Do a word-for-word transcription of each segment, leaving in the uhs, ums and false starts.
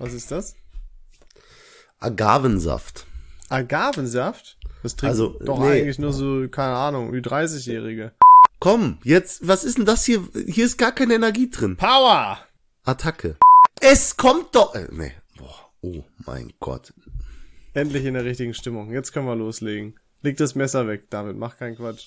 Was ist das? Agavensaft. Agavensaft? Das trinkt also, doch nee. eigentlich nur so, keine Ahnung, wie dreißig-Jährige. Komm, jetzt, was ist denn das hier? Hier ist gar keine Energie drin. Power! Attacke. Es kommt doch... Äh, nee. Boah, oh mein Gott. Endlich in der richtigen Stimmung. Jetzt können wir loslegen. Leg das Messer weg, David. Mach keinen Quatsch.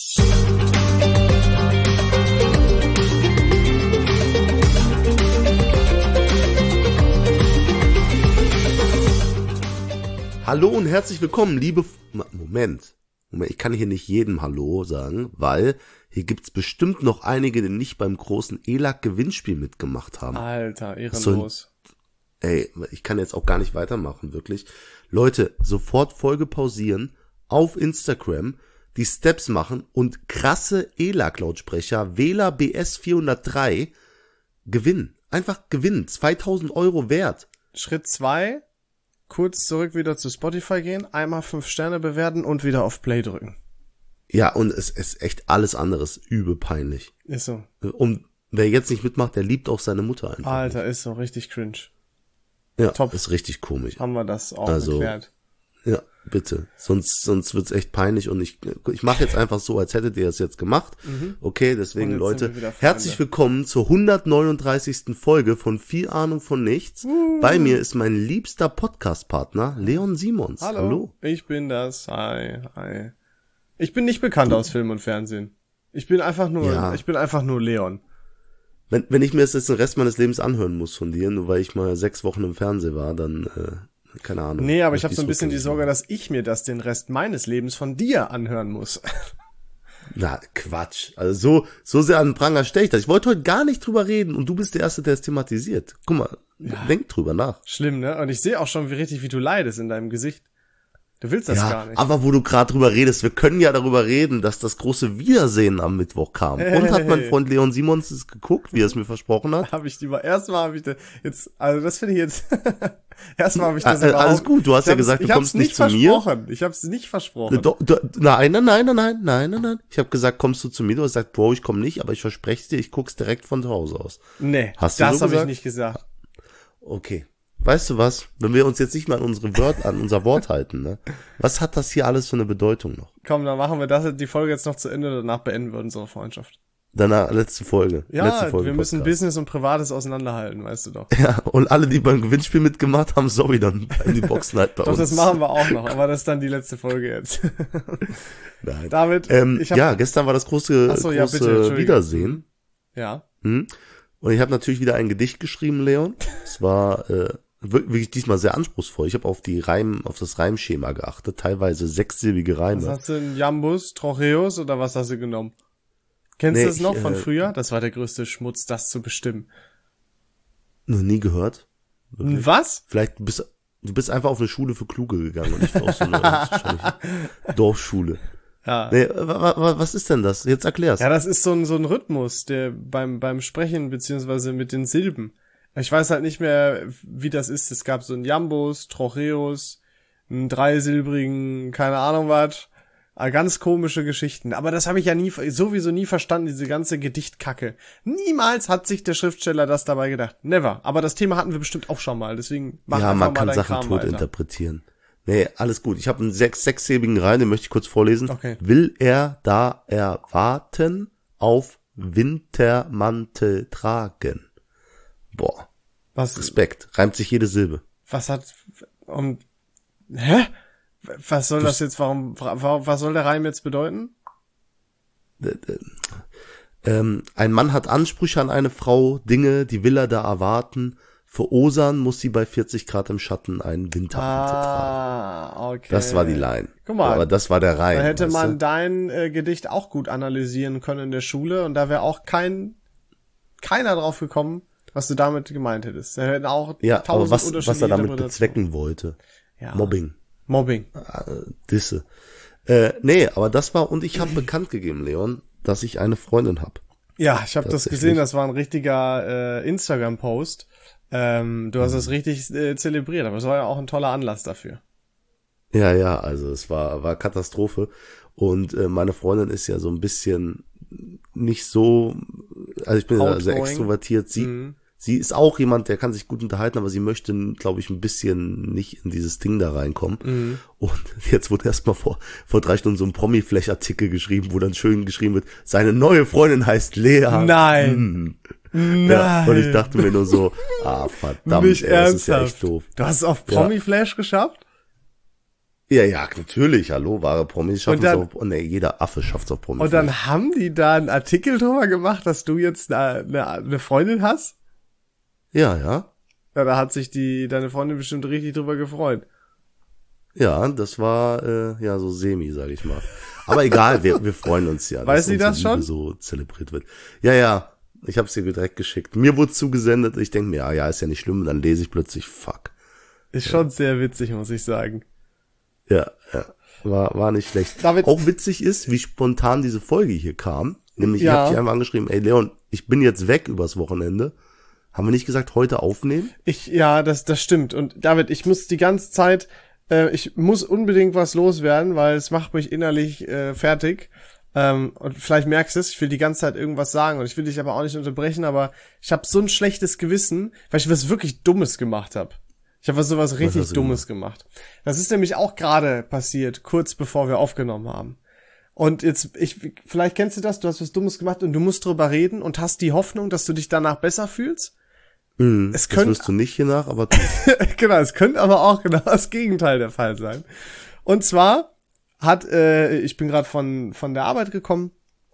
Hallo und herzlich willkommen, liebe... F Moment. Moment, ich kann hier nicht jedem Hallo sagen, weil hier gibt's bestimmt noch einige, die nicht beim großen E L A C-Gewinnspiel mitgemacht haben. Alter, ehrenlos. So, ey, ich kann jetzt auch gar nicht weitermachen, wirklich. Leute, sofort Folge pausieren, auf Instagram, die Steps machen und krasse E L A C-Lautsprecher, Wähler B S vierhundertdrei, gewinnen. Einfach gewinnen. zweitausend Euro wert. Schritt zwei, kurz zurück wieder zu Spotify gehen, einmal fünf Sterne bewerten und wieder auf Play drücken. Ja, und es ist echt alles anderes übel peinlich. Ist so. Und wer jetzt nicht mitmacht, der liebt auch seine Mutter einfach. Alter, ist so, richtig cringe. Ja, top. Ist richtig komisch. Haben wir das auch also, geklärt. Ja, bitte. Sonst sonst wird's echt peinlich und ich ich mache jetzt einfach so, als hättet ihr das jetzt gemacht. Mhm. Okay, deswegen Und jetzt sind Leute, wir wieder herzlich Freunde. willkommen zur hundertneununddreißigsten Folge von Viel Ahnung von Nichts. Uh. Bei mir ist mein liebster Podcast-Partner Leon Simons. Hallo, Hallo. ich bin das. Hi, hi. Ich bin nicht bekannt aus Film und Fernsehen. Ich bin einfach nur, Ja. ich bin einfach nur Leon. Wenn wenn ich mir das jetzt den Rest meines Lebens anhören muss von dir, nur weil ich mal sechs Wochen im Fernsehen war, dann äh, keine Ahnung. Nee, aber ich Möchte habe so ein ich's bisschen die rückgängig Sorge, machen. dass ich mir das den Rest meines Lebens von dir anhören muss. Na, Quatsch. Also so so sehr an den Pranger stelle ich das. Ich wollte heute gar nicht drüber reden und du bist der Erste, der es thematisiert. Guck mal, denk drüber nach. Schlimm, ne? Und ich sehe auch schon, wie richtig, wie du leidest in deinem Gesicht. Du willst das Ja, gar nicht. aber wo du gerade drüber redest, wir können ja darüber reden, dass das große Wiedersehen am Mittwoch kam. Und hat mein Freund Leon Simons es geguckt, wie er es mir versprochen hat? Habe ich lieber, erstmal habe ich da, jetzt, also das finde ich jetzt, erstmal habe ich das Ah, äh, überhaupt- alles gut, du hast ich ja hab's- gesagt, du ich hab's kommst nicht zu mir. versprochen. Ich hab's nicht versprochen. Do, do, nein, nein, nein, nein, nein, nein, nein, nein. Ich habe gesagt, kommst du zu mir? Du hast gesagt, Bro, ich komme nicht, aber ich verspreche dir, ich guck's direkt von zu Hause aus. Nee, Hast du das so habe ich gesagt? nicht gesagt. Okay. Weißt du was? Wenn wir uns jetzt nicht mal an unsere Wort, an unser Wort halten, ne? Was hat das hier alles für eine Bedeutung noch? Komm, dann machen wir das, die Folge jetzt noch zu Ende, danach beenden wir unsere Freundschaft. Danach, letzte Folge. Ja, letzte Folge wir müssen Podcast. Business und Privates auseinanderhalten, weißt du doch. Ja, und alle, die beim Gewinnspiel mitgemacht haben, sorry, dann bleiben die Boxen halt bei Doch, uns. das machen wir auch noch, aber das ist dann die letzte Folge jetzt. Nein. David, ähm, ich hab, ja, gestern war das große, Ach so, ja, bitte, große Entschuldigung. Wiedersehen. ja, Hm? Und ich habe natürlich wieder ein Gedicht geschrieben, Leon. Es war äh, wirklich diesmal sehr anspruchsvoll. Ich habe auf die Reim, auf das Reimschema geachtet, teilweise sechssilbige was Reime. hast du, ein Jambus, Trocheus oder was hast du genommen? Kennst Nee, du das noch ich, von äh, früher? Das war der größte Schmutz, das zu bestimmen. Noch nie gehört. Wirklich. Was? Vielleicht du bist du bist einfach auf eine Schule für Kluge gegangen und nicht auf so eine wahrscheinlich Dorfschule. Ja. Nee, wa, wa, was ist denn das? Jetzt erklär's. Ja, das ist so ein, so ein Rhythmus, der beim, beim Sprechen beziehungsweise mit den Silben. Ich weiß halt nicht mehr, wie das ist. Es gab so einen Jambus, Trocheus, einen dreisilbrigen, keine Ahnung was. Ah, ganz komische Geschichten. Aber das habe ich ja nie, sowieso nie verstanden, diese ganze Gedichtkacke. Niemals hat sich der Schriftsteller das dabei gedacht. Never. Aber das Thema hatten wir bestimmt auch schon mal. Deswegen mach Ja, einfach man mal kann deinen Sachen Kram tot weiter. interpretieren. Nee, alles gut. Ich habe einen sechs, sechssilbigen Reim, den möchte ich kurz vorlesen. Okay. Will er da erwarten auf Wintermantel tragen? Boah, Was, Respekt. Reimt sich jede Silbe. was hat, um, hä? Was soll das jetzt, warum, warum, was soll der Reim jetzt bedeuten? Ähm, ein Mann hat Ansprüche an eine Frau, Dinge, die will er da erwarten. Für Osan muss sie bei vierzig Grad im Schatten einen Wintermantel tragen. Ah, okay. Das war die Line. Guck mal. Aber das war der Reim. Da hätte weißt man du? dein äh, Gedicht auch gut analysieren können in der Schule und da wäre auch kein, keiner drauf gekommen, was du damit gemeint hättest. Da hätten auch Ja, aber tausend was, unterschiedliche was er damit Interpretationen. bezwecken wollte. Ja. Mobbing. Mobbing. Äh, Disse. Äh, nee, aber das war, und ich habe bekannt gegeben, Leon, dass ich eine Freundin habe. Ja, ich habe das Tatsächlich. gesehen, das war ein richtiger äh, Instagram-Post. Ähm, du hast das richtig äh, zelebriert, aber es war ja auch ein toller Anlass dafür. Ja, ja, also es war war Katastrophe. Und äh, meine Freundin ist ja so ein bisschen nicht so, also ich bin ja sehr Outgoing. extrovertiert, sie, Mhm. sie ist auch jemand, der kann sich gut unterhalten, aber sie möchte, glaube ich, ein bisschen nicht in dieses Ding da reinkommen. Mhm. Und jetzt wurde erstmal vor, vor drei Stunden so ein Promi-Flash-Artikel geschrieben, wo dann schön geschrieben wird, seine neue Freundin heißt Lea. Nein. Hm. Nein. Ja, und ich dachte mir nur so, ah, verdammt, nicht ey, das ist ja ernsthaft. echt doof. Du hast es auf Promi-Flash ja. geschafft? Ja, ja, natürlich, hallo, wahre Promis schaffen es auf, oh nee, jeder Affe schafft es auf Promis. Und dann haben die da einen Artikel drüber gemacht, dass du jetzt eine, eine, eine Freundin hast? Ja, ja. Ja, da hat sich die deine Freundin bestimmt richtig drüber gefreut. Ja, das war äh, ja so semi, sag ich mal. Aber egal, wir, wir freuen uns ja. Weiß sie das schon? So zelebriert wird. Ja, ja, ich hab's dir direkt geschickt. Mir wurde zugesendet, ich denke mir, ja, ja, ist ja nicht schlimm, und dann lese ich plötzlich, fuck. Ist ja. schon sehr witzig, muss ich sagen. Ja, ja, war, war nicht schlecht. David, auch witzig ist, wie spontan diese Folge hier kam. Nämlich, ja. ich hab dich einfach angeschrieben, ey Leon, ich bin jetzt weg übers Wochenende. Haben wir nicht gesagt, heute aufnehmen? Ich, ja, das, das stimmt. Und David, ich muss die ganze Zeit, äh, ich muss unbedingt was loswerden, weil es macht mich innerlich äh, fertig. Ähm, und vielleicht merkst du es, ich will die ganze Zeit irgendwas sagen und ich will dich aber auch nicht unterbrechen, aber ich habe so ein schlechtes Gewissen, weil ich was wirklich Dummes gemacht habe. Ich habe was sowas richtig Dummes gemacht? gemacht. Das ist nämlich auch gerade passiert, kurz bevor wir aufgenommen haben. Und jetzt, ich, vielleicht kennst du das, du hast was Dummes gemacht und du musst drüber reden und hast die Hoffnung, dass du dich danach besser fühlst. Mm, es könnte, das wirst du nicht hier nach, aber genau, es könnte aber auch genau das Gegenteil der Fall sein. Und zwar hat, äh, ich bin gerade von von der Arbeit gekommen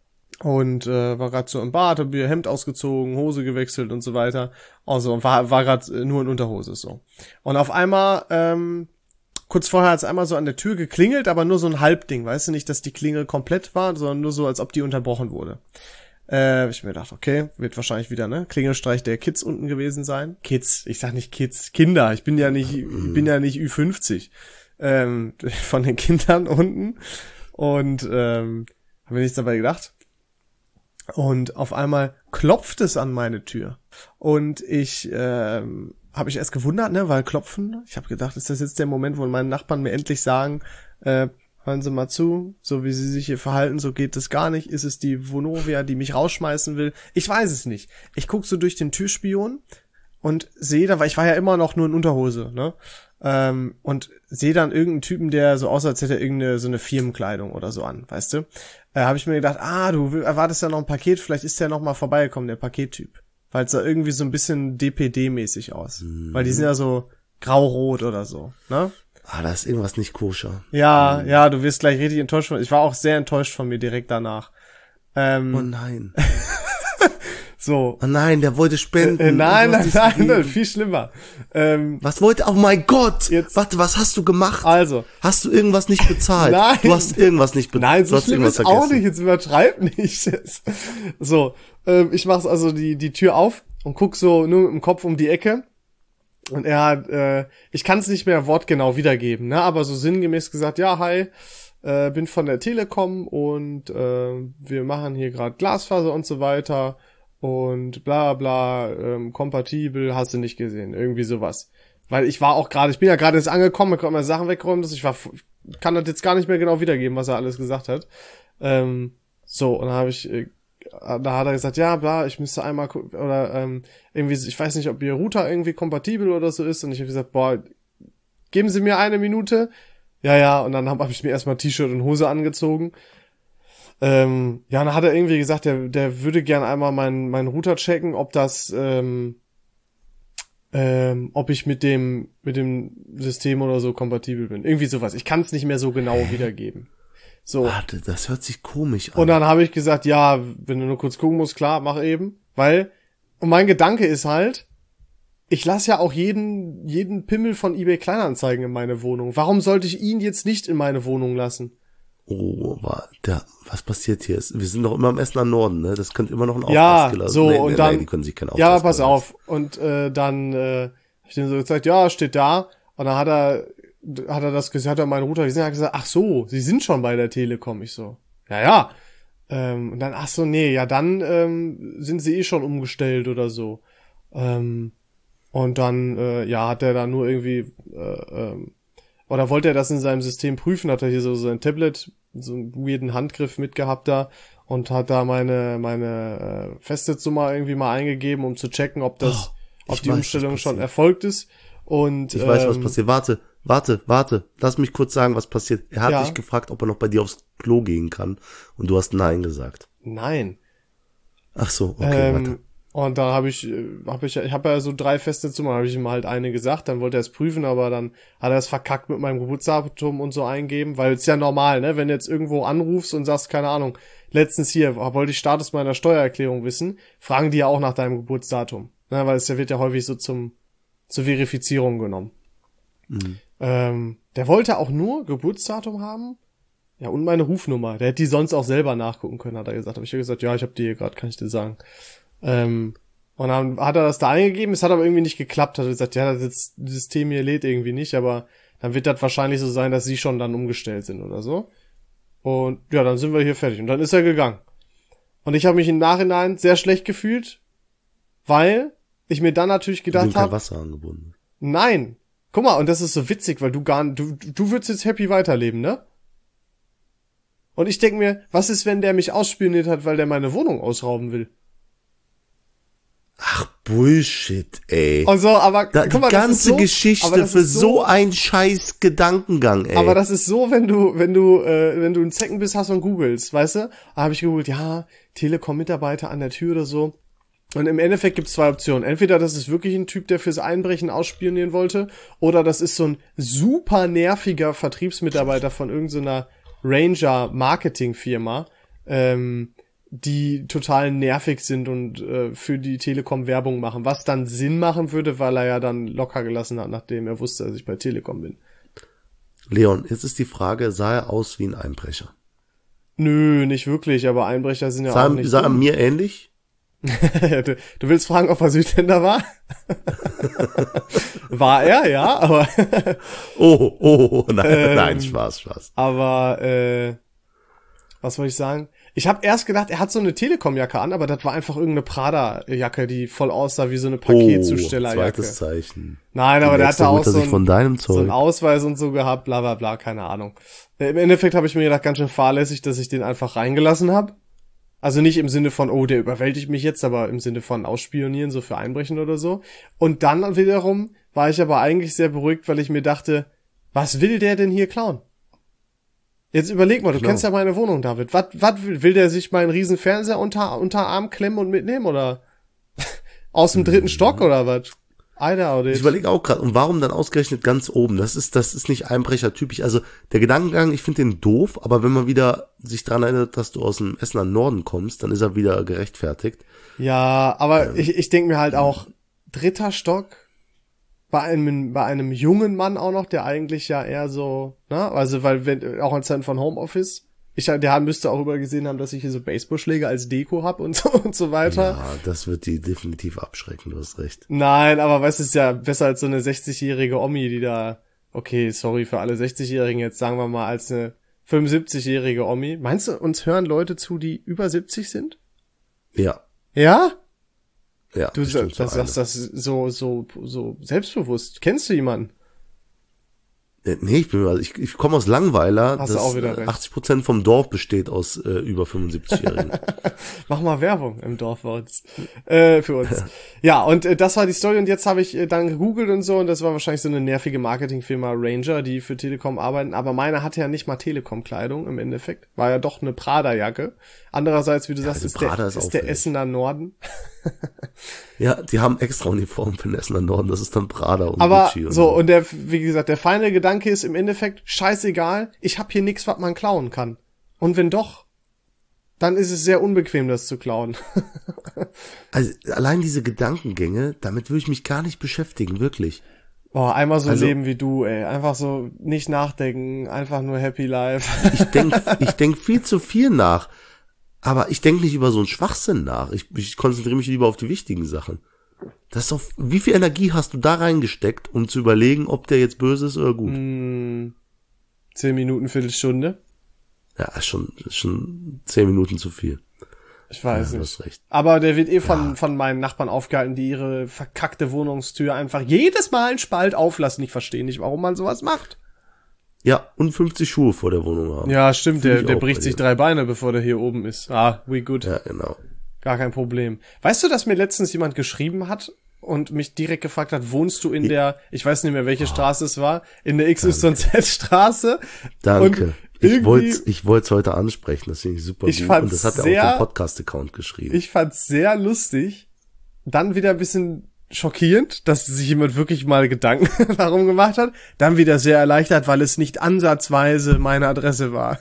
und äh, war gerade so im Bad, hab mir Hemd ausgezogen, Hose gewechselt und so weiter. Also und war war gerade nur in Unterhose so. Und auf einmal ähm, kurz vorher hat es einmal so an der Tür geklingelt, aber nur so ein Halbding, weißt du, nicht, dass die Klingel komplett war, sondern nur so, als ob die unterbrochen wurde. Äh, hab ich mir gedacht, okay, wird wahrscheinlich wieder, ne, Klingelstreich der Kids unten gewesen sein. Kids, ich sag nicht Kids, Kinder, ich bin ja nicht, ich bin ja nicht Ü fünfzig, ähm, von den Kindern unten. Und, ähm, hab mir nichts dabei gedacht. Und auf einmal klopft es an meine Tür. Und ich, ähm, habe ich erst gewundert, ne, weil klopfen. Ich habe gedacht, ist das jetzt der Moment, wo meine Nachbarn mir endlich sagen, äh, hören Sie mal zu, so wie Sie sich hier verhalten, so geht es gar nicht. Ist es die Vonovia, die mich rausschmeißen will? Ich weiß es nicht. Ich guck so durch den Türspion und sehe da, weil ich war ja immer noch nur in Unterhose, ne? Ähm, und sehe dann irgendeinen Typen, der so aussah, als hätte er irgendeine so eine Firmenkleidung oder so an, weißt du? Äh, habe ich mir gedacht, ah, du erwartest ja noch ein Paket, vielleicht ist der noch mal vorbeigekommen, der Pakettyp. Weil es sah irgendwie so ein bisschen D P D-mäßig aus. Mhm. Weil die sind ja so grau-rot oder so, ne? Ah, da ist irgendwas nicht koscher. Ja, mhm. ja, du wirst gleich richtig enttäuscht von. Ich war auch sehr enttäuscht von mir direkt danach. Ähm, oh nein. so. Oh nein, der wollte spenden. Äh, nein, nein, nein, nein, viel schlimmer. Ähm, was wollte, oh mein Gott! Jetzt, warte, was hast du gemacht? Also. Hast du irgendwas nicht bezahlt? Nein. Du hast irgendwas nicht bezahlt. Nein, so schlimm ist auch nicht, jetzt übertreib nicht. So, ähm, ich mach's also die, die Tür auf und guck so nur mit dem Kopf um die Ecke. Und er hat, äh, ich kann es nicht mehr wortgenau wiedergeben, ne, aber so sinngemäß gesagt, ja, hi, äh, bin von der Telekom und äh, wir machen hier gerade Glasfaser und so weiter und bla bla, ähm, kompatibel, hast du nicht gesehen, irgendwie sowas. Weil ich war auch gerade, ich bin ja gerade jetzt angekommen, ich konnte meine Sachen wegräumen, dass ich war, kann das jetzt gar nicht mehr genau wiedergeben, was er alles gesagt hat. Ähm, so, und dann habe ich äh, da hat er gesagt, ja, bla, ich müsste einmal gucken, oder ähm, irgendwie, ich weiß nicht, ob ihr Router irgendwie kompatibel oder so ist. Und ich habe gesagt, boah, geben Sie mir eine Minute. Ja, ja, und dann habe hab ich mir erstmal T-Shirt und Hose angezogen. Ähm, ja, dann hat er irgendwie gesagt, der, der würde gern einmal meinen meinen Router checken, ob das, ähm, ähm, ob ich mit dem mit dem System oder so kompatibel bin. Irgendwie sowas. Ich kann es nicht mehr so genau wiedergeben. So. Warte, das hört sich komisch an. Und dann habe ich gesagt, ja, wenn du nur kurz gucken musst, klar, mach eben. Weil, und mein Gedanke ist halt, ich lasse ja auch jeden jeden Pimmel von eBay Kleinanzeigen in meine Wohnung. Warum sollte ich ihn jetzt nicht in meine Wohnung lassen? Oh, warte, was passiert hier? Wir sind doch immer am Essen am Norden, ne? Das könnte immer noch ein ja, Auftragskiller sein. So, nee, und nee, dann, nee, die können sich keinen ja, pass auf. Und äh, dann äh, hab ich dem so gesagt, ja, steht da. Und dann hat er hat er das gesagt, hat er meinen Router gesehen, hat gesagt, ach so, Sie sind schon bei der Telekom. Ich so, ja, ja. Ähm, und dann, ach so, nee, ja, dann ähm, sind Sie eh schon umgestellt oder so. Ähm, und dann, äh, ja, hat er da nur irgendwie, äh, ähm, oder wollte er das in seinem System prüfen, hat er hier so sein Tablet, so einen weirden Handgriff mitgehabt da und hat da meine meine äh, Festnetznummer irgendwie mal eingegeben, um zu checken, ob das, ob Ich die weiß, was Umstellung schon passiert. erfolgt ist. Und Ich weiß, was ähm, passiert. Warte, warte, warte. Lass mich kurz sagen, was passiert. Er hat Ja. dich gefragt, ob er noch bei dir aufs Klo gehen kann. Und du hast Nein gesagt. Nein. Ach so, okay, warte. Ähm, und da habe ich, äh, habe ich, ich habe ja so drei feste Nummern, habe ich ihm halt eine gesagt, dann wollte er es prüfen, aber dann hat er es verkackt mit meinem Geburtsdatum und so eingeben, weil es ist ja normal, ne, wenn du jetzt irgendwo anrufst und sagst, keine Ahnung, letztens hier, wollte ich Status meiner Steuererklärung wissen, fragen die ja auch nach deinem Geburtsdatum, ne, weil es ja wird ja häufig so zum, zur Verifizierung genommen. Mhm. Ähm, der wollte auch nur Geburtsdatum haben, ja, und meine Rufnummer, der hätte die sonst auch selber nachgucken können, hat er gesagt, habe ich ja gesagt, ja, ich habe die hier gerade, kann ich dir sagen. Ähm, und dann hat er das da eingegeben, es hat aber irgendwie nicht geklappt, hat er gesagt, ja, das System hier lädt irgendwie nicht, aber dann wird das wahrscheinlich so sein, dass sie schon dann umgestellt sind oder so. Und ja, dann sind wir hier fertig. Und dann ist er gegangen. Und ich habe mich im Nachhinein sehr schlecht gefühlt, weil ich mir dann natürlich Wir gedacht sind kein habe, Wasser angebunden. nein, guck mal, und das ist so witzig, weil du gar du, du würdest jetzt happy weiterleben, ne? Und ich denke mir, was ist, wenn der mich ausspioniert hat, weil der meine Wohnung ausrauben will? Ach, Bullshit, ey. Also, aber Da, guck mal, die das ist ganze so, Geschichte aber das für ist so ein scheiß Gedankengang, ey. Aber das ist so, wenn du, wenn du, äh, wenn du ein Zecken bist, hast und googelst, weißt du? Da habe ich gegoogelt, ja, Telekom-Mitarbeiter an der Tür oder so. Und im Endeffekt gibt's zwei Optionen. Entweder das ist wirklich ein Typ, der fürs Einbrechen ausspionieren wollte, oder das ist so ein super nerviger Vertriebsmitarbeiter von irgendeiner Ranger-Marketing-Firma, ähm, die total nervig sind und äh, für die Telekom Werbung machen. Was dann Sinn machen würde, weil er ja dann locker gelassen hat, nachdem er wusste, dass ich bei Telekom bin. Leon, jetzt ist die Frage, sah er aus wie ein Einbrecher? Nö, nicht wirklich, aber Einbrecher sind ja Sah, auch nicht sah er dumm. mir ähnlich? du, du willst fragen, ob er Südländer war? War er, ja, aber Oh, oh, nein, Ähm, nein, Spaß, Spaß. aber äh, was wollte ich sagen? Ich habe erst gedacht, er hat so eine Telekom-Jacke an, aber das war einfach irgendeine Prada-Jacke, die voll aussah wie so eine Oh, Paketzustellerjacke. zweites Zeichen. Nein, aber Die der nächste hatte auch holt er so sich von ein, deinem so einen Zeug. Ausweis und so gehabt, bla bla bla, keine Ahnung. Äh, Im Endeffekt habe ich mir gedacht, ganz schön fahrlässig, dass ich den einfach reingelassen habe. Also nicht im Sinne von, oh, der überwältigt mich jetzt, aber im Sinne von ausspionieren, so für Einbrechen oder so. Und dann wiederum war ich aber eigentlich sehr beruhigt, weil ich mir dachte, was will der denn hier klauen? Jetzt überleg mal, du Genau. kennst ja meine Wohnung, David. Was, was will, will der sich meinen riesen Fernseher unter, unter Arm klemmen und mitnehmen, oder? Aus dem dritten Stock, oder was? Alter, oder Ich überlege auch gerade, und warum dann ausgerechnet ganz oben? Das ist, das ist nicht Einbrechertypisch. Also der Gedankengang, ich finde den doof, aber wenn man wieder sich daran erinnert, dass du aus dem Essener Norden kommst, dann ist er wieder gerechtfertigt. Ja, aber ich, ich denke mir halt auch, dritter Stock, bei einem, bei einem jungen Mann auch noch, der eigentlich ja eher so, ne, also, weil, wenn, auch in Zeiten von Homeoffice, ich, der müsste auch übergesehen haben, dass ich hier so Baseballschläge als Deko hab und so, und so weiter. Ja, das wird die definitiv abschrecken, du hast recht. Nein, aber weißt du, es ist ja besser als so eine sechzigjährige Omi, die da, okay, sorry für alle sechzigjährigen, jetzt sagen wir mal als eine fünfundsiebzigjährige Omi. Meinst du, uns hören Leute zu, die über siebzig sind? Ja, Ja? ja. Du bestimmt das, so sagst das so, so, so selbstbewusst. Kennst du jemanden? eine. Nee, ich bin, also ich, ich komme aus Langweiler, Hast du das auch wieder äh, recht. achtzig Prozent vom Dorf besteht aus äh, über fünfundsiebzigjährigen. Mach mal Werbung im Dorf bei uns. Äh, für uns. Ja, und äh, das war die Story und jetzt habe ich äh, dann gegoogelt und so und das war wahrscheinlich so eine nervige Marketingfirma Ranger, die für Telekom arbeiten, aber meine hatte ja nicht mal Telekom-Kleidung im Endeffekt. War ja doch eine Prada-Jacke. Andererseits, wie du sagst, also ist der, Prada ist ist der auffällig. Essener Norden. Ja, die haben extra Uniformen für den Essener Norden, das ist dann Prada und Aber Gucci und so, und der, wie gesagt, der feine Gedanke ist im Endeffekt, scheißegal, ich hab hier nix, was man klauen kann. Und wenn doch, dann ist es sehr unbequem, das zu klauen. Also allein diese Gedankengänge, damit würde ich mich gar nicht beschäftigen, wirklich. Boah, einmal so Also- leben wie du, ey. Einfach so nicht nachdenken, einfach nur happy life. Ich denk, ich denk viel zu viel nach, aber ich denk nicht über so einen Schwachsinn nach. Ich, ich konzentriere mich lieber auf die wichtigen Sachen. Das ist doch, wie viel Energie hast du da reingesteckt, um zu überlegen, ob der jetzt böse ist oder gut? Hm, zehn Minuten, Viertelstunde. Ja, ist schon, ist schon zehn Minuten zu viel. Ich weiß Ja, du nicht. hast recht. Aber der wird eh von, von meinen Nachbarn aufgehalten, die ihre verkackte Wohnungstür einfach jedes Mal einen Spalt auflassen. Ich verstehe nicht, warum man sowas macht. Ja, und fünfzig Schuhe vor der Wohnung haben. Ja, stimmt, Fühl der, ich der auch bricht bei sich dir. drei Beine, bevor der hier oben ist. Ah, we good. Ja, genau. Gar kein Problem. Weißt du, dass mir letztens jemand geschrieben hat und mich direkt gefragt hat, wohnst du in der, ich weiß nicht mehr, welche Straße es war, in der X Y Z-Straße. Danke. Ich wollte ich wollte es heute ansprechen, das finde ich super ich gut. Fand's und das hat er sehr, auf dem Podcast-Account geschrieben. Ich fand's sehr lustig. Dann wieder ein bisschen schockierend, dass sich jemand wirklich mal Gedanken darum gemacht hat. Dann wieder sehr erleichtert, weil es nicht ansatzweise meine Adresse war.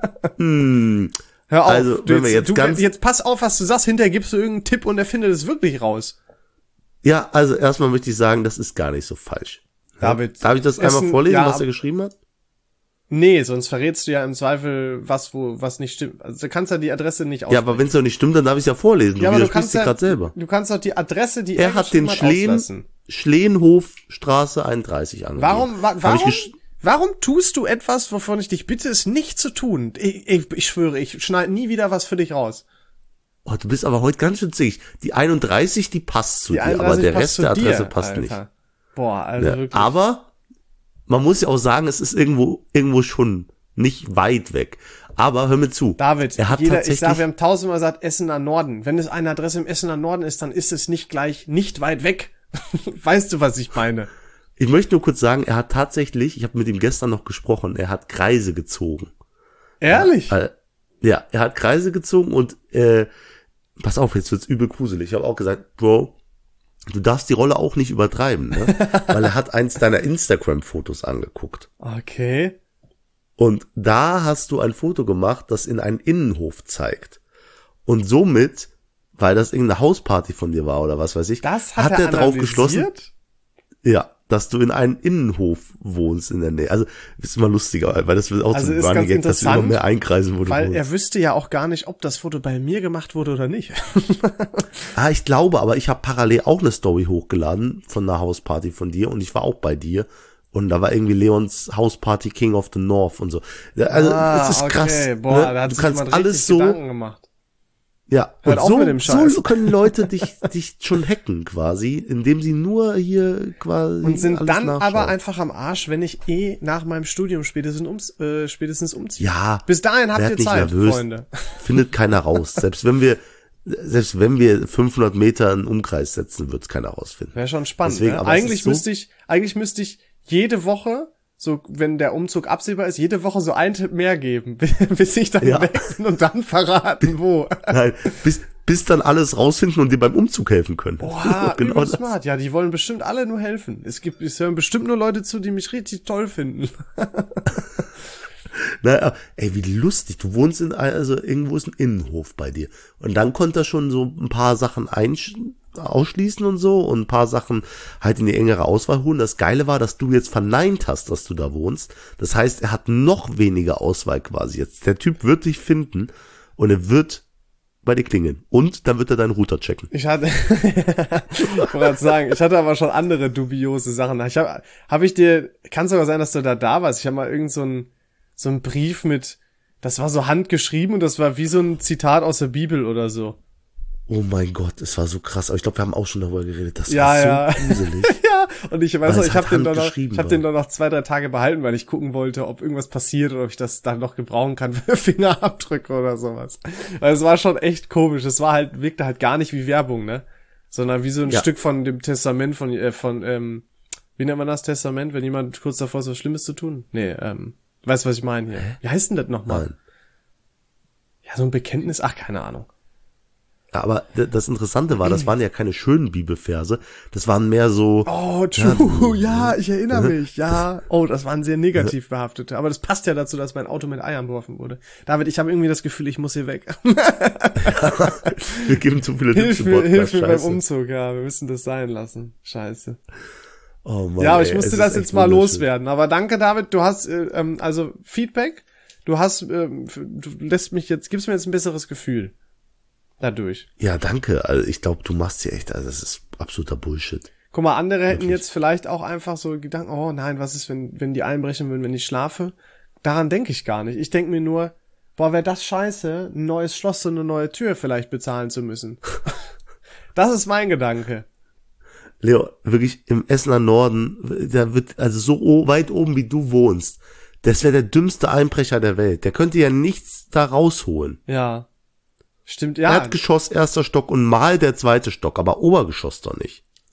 hm. Hör auf. Also, du, wenn wir jetzt du, ganz jetzt pass auf, was du sagst. Hinterher gibst du irgendeinen Tipp und er findet es wirklich raus. Ja, also erstmal möchte ich sagen, das ist gar nicht so falsch. David. Darf ich das Essen, einmal vorlesen, ja, was er geschrieben hat? Nee, sonst verrätst du ja im Zweifel was, wo, was nicht stimmt. Also du kannst ja die Adresse nicht aussprechen. Ja, aber wenn es doch nicht stimmt, dann darf ich es ja vorlesen. Ja, du aber du widersprichst kannst dir ja, gerade selber. Du kannst doch die Adresse, die er er hat den hat, Schlehen, auslassen. Schleenhofstraße einunddreißig angegeben. Warum, wa warum, gesch- warum tust du etwas, wovon ich dich bitte, es nicht zu tun? Ich, ich, ich schwöre, ich schneide nie wieder was für dich raus. Oh, du bist aber heute ganz schön zickig. Die einunddreißig, die passt zu Die dir, aber der passt Rest zu der Adresse dir, passt Alter. nicht. Boah, also Ja, wirklich. aber man muss ja auch sagen, es ist irgendwo irgendwo schon nicht weit weg. Aber hör mir zu. David, er hat jeder, ich tatsächlich, sag, wir haben tausendmal gesagt, Essener Norden. Wenn es eine Adresse im Essener Norden ist, dann ist es nicht gleich nicht weit weg. Weißt du, was ich meine? ich möchte nur kurz sagen, er hat tatsächlich, ich habe mit ihm gestern noch gesprochen, er hat Kreise gezogen. Ehrlich? Ja, ja, er hat Kreise gezogen und äh, pass auf, jetzt wird's übel gruselig. Ich habe auch gesagt, Bro, du darfst die Rolle auch nicht übertreiben, ne? Weil er hat eins deiner Instagram-Fotos angeguckt. Okay. Und da hast du ein Foto gemacht, das in einen Innenhof zeigt. Und somit, weil das irgendeine Hausparty von dir war oder was weiß ich, Das hat, hat er er drauf geschlossen, analysiert? ja, dass du in einem Innenhof wohnst in der Nähe. Also, ist immer lustiger, weil das wird auch Also zum ist Running ganz Gag, dass du immer interessant, mehr einkreisen, wo du Weil wohnst. er wüsste ja auch gar nicht, ob das Foto bei mir gemacht wurde oder nicht. Ah, ich glaube, aber ich habe parallel auch eine Story hochgeladen von einer Hausparty von dir und ich war auch bei dir. Und da war irgendwie Leons Hausparty King of the North und so. Also, Ah, es ist okay. krass. Boah, ne? da hat Du sich kannst jemand alles richtig so, Gedanken gemacht. ja, Hört und auf so, mit dem Scheiß. so können Leute dich, dich schon hacken quasi, indem sie nur hier quasi Und sind alles dann nachschauen. aber einfach am Arsch, wenn ich eh nach meinem Studium spätestens, ums, äh, spätestens umziehe. Ja. Bis dahin habt werd ihr nicht Zeit, nervös. Freunde. Findet keiner raus. Selbst wenn wir, selbst wenn wir fünfhundert Meter in Umkreis setzen, wird's keiner rausfinden. Wäre schon spannend. Deswegen, ne? aber es Eigentlich ist so- müsste ich, eigentlich müsste ich jede Woche, so wenn der Umzug absehbar ist, jede Woche so einen Tipp mehr geben, bis ich dann Ja. weg bin und dann verraten, wo. Nein, bis, bis dann alles rausfinden und dir beim Umzug helfen können. Boah, genau übel das. smart. Ja, die wollen bestimmt alle nur helfen. Es gibt, es hören bestimmt nur Leute zu, die mich richtig toll finden. Naja, ey, wie lustig. Du wohnst in, also irgendwo ist ein Innenhof bei dir. Und dann konnte er schon so ein paar Sachen einsch ausschließen und so und ein paar Sachen halt in die engere Auswahl holen. Das Geile war, dass du jetzt verneint hast, dass du da wohnst. Das heißt, er hat noch weniger Auswahl quasi jetzt. Der Typ wird dich finden und er wird bei dir klingeln. Und dann wird er deinen Router checken. Ich hatte, ich wollte gerade sagen, ich hatte aber schon andere dubiose Sachen. Ich habe, habe ich dir, kann sogar sein, dass du da da warst. Ich habe mal irgend so ein so ein Brief mit, das war so handgeschrieben und das war wie so ein Zitat aus der Bibel oder so. Oh mein Gott, es war so krass. Aber ich glaube, wir haben auch schon darüber geredet. Das Ja, war so ja. gruselig. Ja, und ich weiß Weil noch, es ich halt habe den doch noch, handgeschrieben ich habe war. den doch noch zwei, drei Tage behalten, weil ich gucken wollte, ob irgendwas passiert oder ob ich das dann noch gebrauchen kann für Fingerabdrücke oder sowas. Weil es war schon echt komisch. Es war halt, wirkte halt gar nicht wie Werbung, ne? Sondern wie so ein Ja. Stück von dem Testament von, äh, von, ähm, wie nennt man das Testament, wenn jemand kurz davor ist, was Schlimmes zu tun? Nee, ähm, weißt du, was ich meine hier? Wie heißt denn das nochmal? Nein. Ja, so ein Bekenntnis, ach, keine Ahnung. Ja, aber d- das Interessante war, das waren ja keine schönen Bibelverse. Das waren mehr so, Oh, true, ja, ich erinnere mich, ja. Oh, das waren sehr negativ behaftete. Aber das passt ja dazu, dass mein Auto mit Eiern beworfen wurde. David, ich habe irgendwie das Gefühl, ich muss hier weg. wir geben zu viele Tipps Hilf im mir, Podcast. hilf mir beim Scheiße. Umzug, ja. Wir müssen das sein lassen. Scheiße. Oh Mann, Ja, aber ey, ich musste es das ist jetzt echt mal wunderschön. loswerden. Aber danke, David. Du hast, äh, ähm, also Feedback. Du hast, ähm, du lässt mich jetzt, gibst mir jetzt ein besseres Gefühl. Dadurch. Ja, danke. Also ich glaube, du machst hier echt, also das ist absoluter Bullshit. Guck mal, andere hätten Wirklich. jetzt vielleicht auch einfach so Gedanken, oh nein, was ist, wenn, wenn die einbrechen würden, wenn ich schlafe? Daran denke ich gar nicht. Ich denke mir nur, boah, wäre das scheiße, ein neues Schloss und eine neue Tür vielleicht bezahlen zu müssen. Das ist mein Gedanke. Leo, wirklich im Essener Norden, da wird, also so o- weit oben wie du wohnst, das wäre der dümmste Einbrecher der Welt. Der könnte ja nichts da rausholen. Ja. Stimmt, ja. Erdgeschoss, erster Stock und mal der zweite Stock, aber Obergeschoss doch nicht.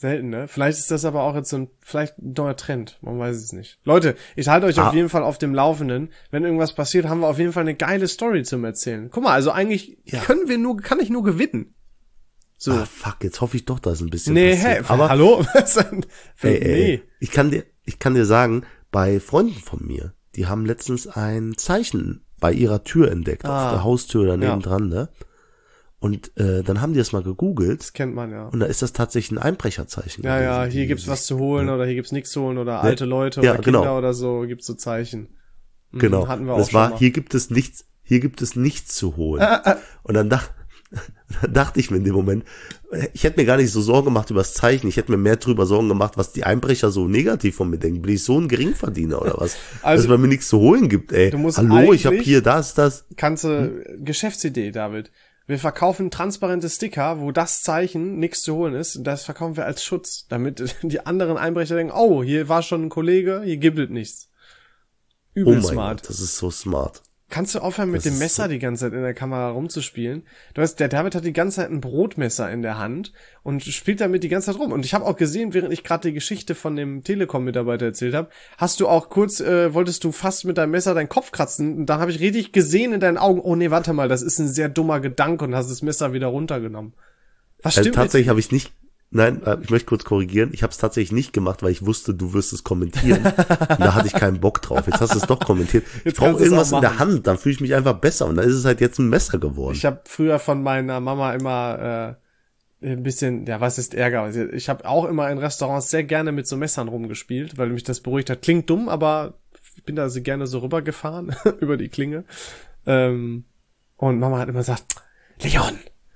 Selten, ne? Vielleicht ist das aber auch jetzt so ein, vielleicht ein neuer Trend. Man weiß es nicht. Leute, ich halte euch ah. auf jeden Fall auf dem Laufenden. Wenn irgendwas passiert, haben wir auf jeden Fall eine geile Story zum Erzählen. Guck mal, also eigentlich ja. können wir nur, kann ich nur gewinnen. So. Ah, fuck, jetzt hoffe ich doch, dass ein bisschen nee, passiert. Hey, aber hallo? ey, ey, nee. Ich kann dir, ich kann dir sagen, bei Freunden von mir, die haben letztens ein Zeichen bei ihrer Tür entdeckt, ah. auf der Haustür daneben ja. dran, ne? Und äh, dann haben die das mal gegoogelt. Das kennt man, ja. Und da ist das tatsächlich ein Einbrecherzeichen. Ja, ja, hier gibt's was zu holen ja. oder hier gibt's nichts zu holen oder ja. alte Leute oder ja, Kinder genau. oder so, gibt's so Zeichen. Mhm, genau. Hatten wir auch das schon war, mal. hier gibt es nichts, hier gibt es nichts zu holen. Äh, äh. Und dann, dach, dann dachte ich mir in dem Moment, ich hätte mir gar nicht so Sorgen gemacht über das Zeichen. Ich hätte mir mehr drüber Sorgen gemacht, was die Einbrecher so negativ von mir denken. Bin ich so ein Geringverdiener oder was? Also, dass es bei mir nichts zu holen gibt, ey. Du musst Hallo, ich habe hier das, das. Kannst du, hm? Geschäftsidee, David. Wir verkaufen transparente Sticker, wo das Zeichen nichts zu holen ist. Und das verkaufen wir als Schutz, damit die anderen Einbrecher denken, oh, hier war schon ein Kollege, hier gibt es nichts. Übel oh mein smart. Gott, das ist so smart. Kannst du aufhören, mit das dem Messer so die ganze Zeit in der Kamera rumzuspielen? Du weißt, der David hat die ganze Zeit ein Brotmesser in der Hand und spielt damit die ganze Zeit rum. Und ich habe auch gesehen, während ich gerade die Geschichte von dem Telekom-Mitarbeiter erzählt habe, hast du auch kurz, äh, wolltest du fast mit deinem Messer deinen Kopf kratzen. Und dann habe ich richtig gesehen in deinen Augen, oh nee, warte mal, das ist ein sehr dummer Gedanke und hast das Messer wieder runtergenommen. Was stimmt? Also, tatsächlich habe ich nicht... Nein, ich möchte kurz korrigieren. Ich habe es tatsächlich nicht gemacht, weil ich wusste, du wirst es kommentieren. Und da hatte ich keinen Bock drauf. Jetzt hast du es doch kommentiert. Ich brauche irgendwas in der Hand, dann fühle ich mich einfach besser. Und dann ist es halt jetzt ein Messer geworden. Ich habe früher von meiner Mama immer äh, ein bisschen, ja, was ist Ärger? Ich habe auch immer in Restaurants sehr gerne mit so Messern rumgespielt, weil mich das beruhigt hat. Klingt dumm, aber ich bin da so gerne so rübergefahren über die Klinge. Ähm, und Mama hat immer gesagt, Leon,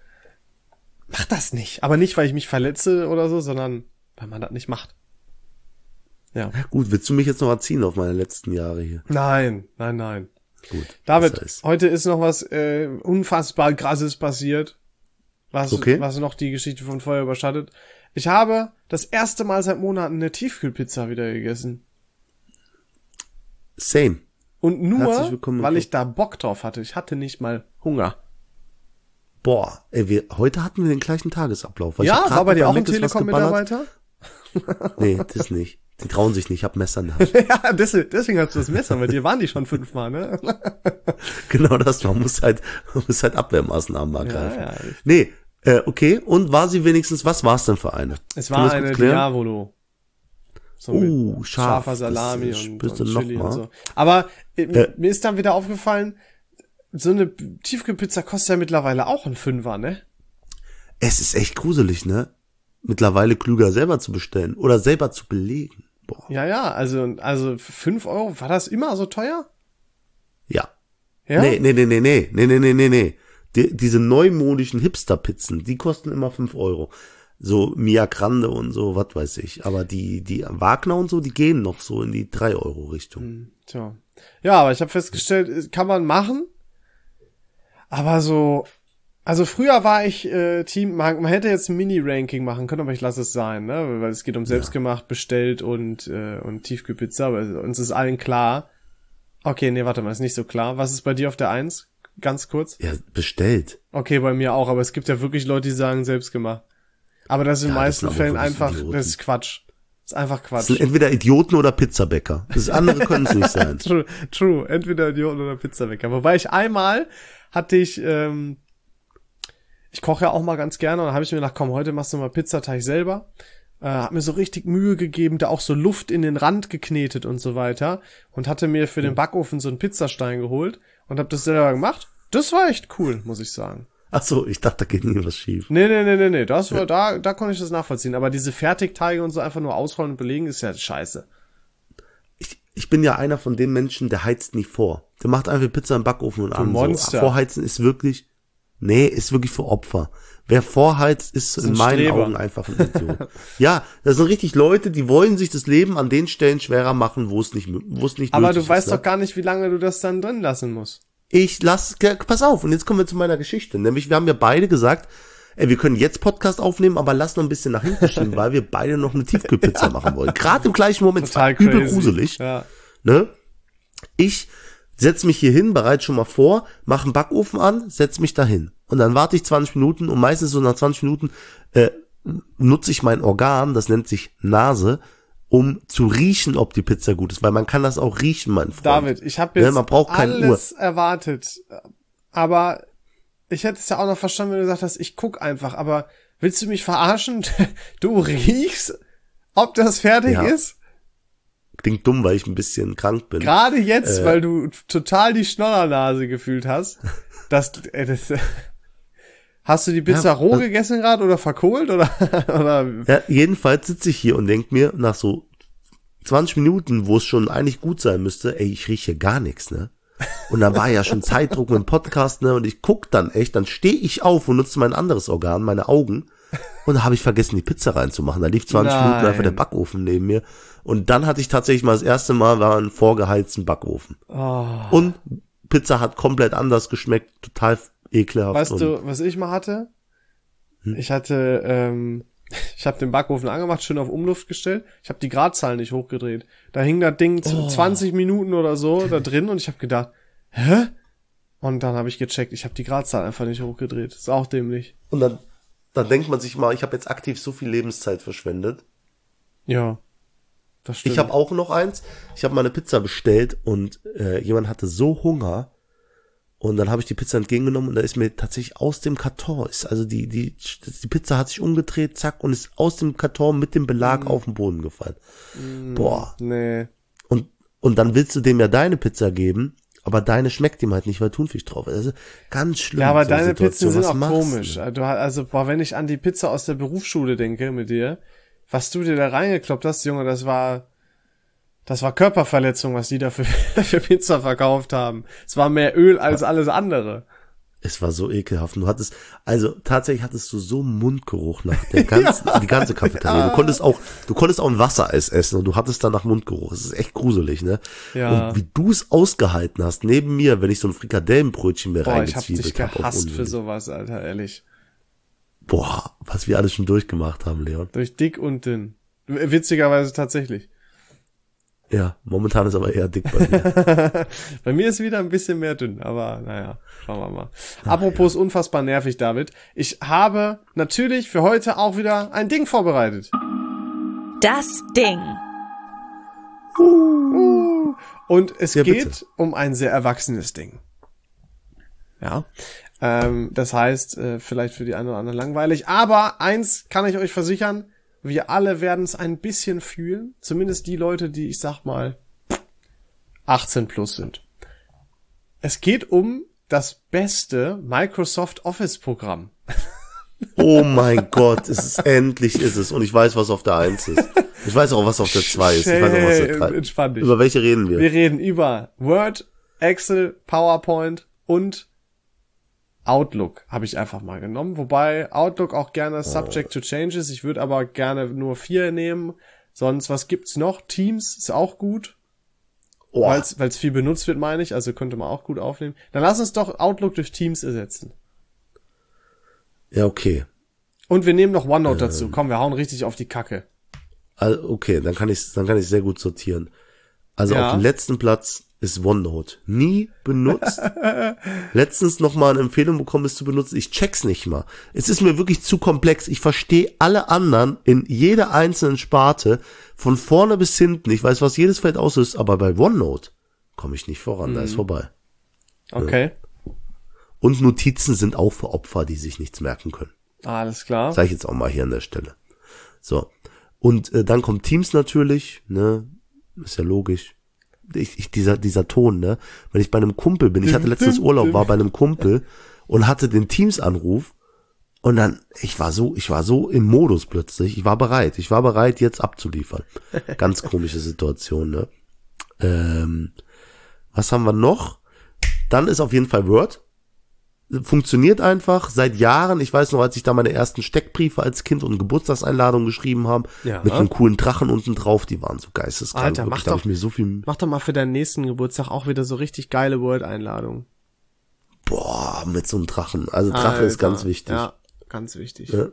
mach das nicht. Aber nicht, weil ich mich verletze oder so, sondern weil man das nicht macht. Ja. Gut, willst du mich jetzt noch erziehen auf meine letzten Jahre hier? Nein, nein, nein. Gut. David, ist. heute ist noch was äh, unfassbar Krasses passiert, was, okay. was noch die Geschichte von vorher überschattet. Ich habe das erste Mal seit Monaten eine Tiefkühlpizza wieder gegessen. Same. Und nur, weil ich da Bock drauf hatte. Ich hatte nicht mal Hunger. Boah, ey, wir, heute hatten wir den gleichen Tagesablauf. Weil ja, ich war bei dir auch ein Telekom-Mitarbeiter? Nee, das nicht. Die trauen sich nicht, ich hab Messer in der Hand. Ja, deswegen, deswegen hast du das Messer, bei dir waren die schon fünfmal, ne? Genau das, man muss halt, man muss halt Abwehrmaßnahmen ergreifen. Ja, ja, nee, äh, okay, und war sie wenigstens, was war es denn für eine? Es war eine Diavolo. So uh, scharf. Scharfer Salami das, und, und Chili noch und so. Aber äh, mir ist dann wieder aufgefallen, so eine Tiefkühlpizza kostet ja mittlerweile auch ein Fünfer, ne? Es ist echt gruselig, ne? Mittlerweile klüger selber zu bestellen oder selber zu belegen. Boah. Ja, ja, also, also fünf Euro, war das immer so teuer? Ja. Ja? Nee, nee, nee, nee, nee, nee, nee, nee, nee, nee. Die, diese neumodischen Hipster-Pizzen, die kosten immer fünf Euro. So Mia Grande und so, was weiß ich. Aber die, die Wagner und so, die gehen noch so in die drei Euro Richtung. Hm, tja. Ja, aber ich habe festgestellt, kann man machen. Aber so, also früher war ich äh, Team, man, man hätte jetzt ein Mini-Ranking machen können, aber ich lasse es sein, ne, weil es geht um selbstgemacht, ja. bestellt und äh, und Tiefkühlpizza, aber uns ist allen klar. Okay, nee, warte mal, ist nicht so klar. Was ist bei dir auf der Eins? Ganz kurz. Ja, bestellt. Okay, bei mir auch, aber es gibt ja wirklich Leute, die sagen selbstgemacht. Aber das ist in den ja, meisten Fällen einfach, Idioten. Das ist Quatsch. Das ist einfach Quatsch. Das sind entweder Idioten oder Pizzabäcker. Das andere können es nicht sein. True, true, entweder Idioten oder Pizzabäcker. Wobei ich einmal hatte ich, ähm, ich koche ja auch mal ganz gerne und dann habe ich mir gedacht, komm, heute machst du mal Pizzateig selber. Äh, hab mir so richtig Mühe gegeben, da auch so Luft in den Rand geknetet und so weiter und hatte mir für den Backofen so einen Pizzastein geholt und hab das selber gemacht. Das war echt cool, muss ich sagen. Ach so, ich dachte, da geht nie was schief. Nee, nee, nee, nee, nee, das war, ja. da, da konnte ich das nachvollziehen. Aber diese Fertigteige und so einfach nur ausrollen und belegen ist ja scheiße. Ich, ich bin ja einer von den Menschen, der heizt nie vor. Der macht einfach Pizza im Backofen und an. Monster. So. Vorheizen ist wirklich, nee, ist wirklich für Opfer. Wer vorheizt, ist, ist in meinen Streber. Augen einfach ein Idiot. Ja, das sind richtig Leute, die wollen sich das Leben an den Stellen schwerer machen, wo es nicht, wo es nicht Aber nötig ist. Aber du weißt ne? doch gar nicht, wie lange du das dann drin lassen musst. Ich lass, pass auf, und jetzt kommen wir zu meiner Geschichte. Nämlich, wir haben ja beide gesagt, ey, wir können jetzt Podcast aufnehmen, aber lass noch ein bisschen nach hinten schieben, weil wir beide noch eine Tiefkühlpizza machen wollen. Gerade im gleichen Moment, total übel crazy. gruselig. Ja. Ne? Ich setz mich hier hin, bereite schon mal vor, mache einen Backofen an, setz mich dahin. Und dann warte ich zwanzig Minuten und meistens so nach zwanzig Minuten äh, nutze ich mein Organ, das nennt sich Nase, um zu riechen, ob die Pizza gut ist, weil man kann das auch riechen, mein Freund. David, ich habe jetzt ja, man braucht keine alles Uhr. erwartet, aber ich hätte es ja auch noch verstanden, wenn du gesagt hast, ich guck einfach, aber willst du mich verarschen? Du riechst, ob das fertig ja. ist? Klingt dumm, weil ich ein bisschen krank bin. Gerade jetzt, äh, weil du total die Schnollernase gefühlt hast. Das, äh, das, hast du die Pizza ja, roh also, gegessen gerade oder verkohlt oder, oder? Ja, jedenfalls sitze ich hier und denk mir nach so zwanzig Minuten, wo es schon eigentlich gut sein müsste, ey, ich rieche gar nichts, ne? Und dann war ja schon Zeitdruck mit dem Podcast, ne? Und ich guck dann echt, dann stehe ich auf und nutze mein anderes Organ, meine Augen. Und da habe ich vergessen, die Pizza reinzumachen. Da lief zwanzig Nein. Minuten einfach der Backofen neben mir. Und dann hatte ich tatsächlich mal das erste Mal war ein vorgeheizten Backofen. Oh. Und Pizza hat komplett anders geschmeckt, total ekelhaft. Weißt du, was ich mal hatte? Hm? Ich hatte, ähm, ich habe den Backofen angemacht, schön auf Umluft gestellt. Ich habe die Gradzahl nicht hochgedreht. Da hing das Ding oh. zwanzig Minuten oder so da drin und ich habe gedacht, hä? Und dann habe ich gecheckt, ich habe die Gradzahl einfach nicht hochgedreht. Ist auch dämlich. Und dann, dann denkt man sich mal, ich habe jetzt aktiv so viel Lebenszeit verschwendet. Ja, das stimmt. Ich habe auch noch eins. Ich habe mal eine Pizza bestellt und äh, jemand hatte so Hunger. Und dann habe ich die Pizza entgegengenommen und da ist mir tatsächlich aus dem Karton, ist also die die die Pizza hat sich umgedreht, zack, und ist aus dem Karton mit dem Belag mm. auf den Boden gefallen. Mm, Boah. Nee. Und und dann willst du dem ja deine Pizza geben, aber deine schmeckt ihm halt nicht, weil Thunfisch drauf ist. Also ganz schlimm. Ja, aber so deine Situation. Pizzen sind Was auch machst komisch. du? Du, also, boah, wenn ich an die Pizza aus der Berufsschule denke mit dir, was du dir da reingekloppt hast, Junge, das war Das war Körperverletzung, was die da für, für Pizza verkauft haben. Es war mehr Öl als alles andere. Es war so ekelhaft. Du hattest, also tatsächlich hattest du so Mundgeruch nach der ganzen, ja, die ganze Cafeteria. Ja. Du konntest auch, du konntest auch ein Wassereis essen und du hattest danach Mundgeruch. Es ist echt gruselig, ne? Ja. Und wie du es ausgehalten hast, neben mir, wenn ich so ein Frikadellenbrötchen mir Boah, reingezwiebelt ich hab dich hab gehasst für sowas, Alter, ehrlich. Boah, was wir alles schon durchgemacht haben, Leon. Durch dick und dünn. Witzigerweise tatsächlich. Ja, momentan ist aber eher dick bei mir. Bei mir ist wieder ein bisschen mehr dünn, aber naja, schauen wir mal. Ach, Apropos ja. Unfassbar nervig, David. Ich habe natürlich für heute auch wieder ein Ding vorbereitet. Das Ding. Uh, und es ja, geht bitte. um ein sehr erwachsenes Ding. Ja, ähm, das heißt, äh, vielleicht für die einen oder anderen langweilig, aber eins kann ich euch versichern, wir alle werden es ein bisschen fühlen, zumindest die Leute, die, ich sag mal, achtzehn plus sind. Es geht um das beste Microsoft Office Programm. Oh mein Gott, es ist, endlich ist es. Und ich weiß, was auf der eins ist. Ich weiß auch, was auf der zwei ist. Ich weiß auch, was auf der drei ist. Entspann dich. Über welche reden wir? Wir reden über Word, Excel, PowerPoint und Outlook habe ich einfach mal genommen, wobei Outlook auch gerne subject to changes. Ich würde aber gerne nur vier nehmen. Sonst, was gibt's noch? Teams ist auch gut, oh. weil es viel benutzt wird, meine ich. Also könnte man auch gut aufnehmen. Dann lass uns doch Outlook durch Teams ersetzen. Ja, okay. Und wir nehmen noch OneNote ähm. dazu. Komm, wir hauen richtig auf die Kacke. Also, okay, dann kann ich, dann kann ich sehr gut sortieren. Also ja. Auf dem letzten Platz ist OneNote. Nie benutzt. Letztens noch mal eine Empfehlung bekommen, es zu benutzen. Ich check's nicht mal. Es ist mir wirklich zu komplex. Ich verstehe alle anderen in jeder einzelnen Sparte von vorne bis hinten. Ich weiß, was jedes Feld auslöst, aber bei OneNote komme ich nicht voran. Mhm. Da ist vorbei. Okay. Ja. Und Notizen sind auch für Opfer, die sich nichts merken können. Alles klar. Sag ich jetzt auch mal hier an der Stelle. So. Und äh, dann kommt Teams natürlich, ne? Ist ja logisch. Ich, ich, dieser, dieser Ton, ne? Wenn ich bei einem Kumpel bin, ich hatte letztens Urlaub, war bei einem Kumpel und hatte den Teams-Anruf und dann, ich war so, ich war so im Modus plötzlich, ich war bereit, ich war bereit, jetzt abzuliefern. Ganz komische Situation, ne? Ähm, was haben wir noch? Dann ist auf jeden Fall Word. Funktioniert einfach seit Jahren. Ich weiß noch, als ich da meine ersten Steckbriefe als Kind und Geburtstagseinladungen geschrieben habe, ja. Mit einem coolen Drachen unten drauf, die waren so geisteskrank. Alter, mach doch, mir so viel mach doch mal für deinen nächsten Geburtstag auch wieder so richtig geile Word-Einladungen. Boah, mit so einem Drachen. Also Drache Alter, ist ganz wichtig. Ja, ganz wichtig. Ja.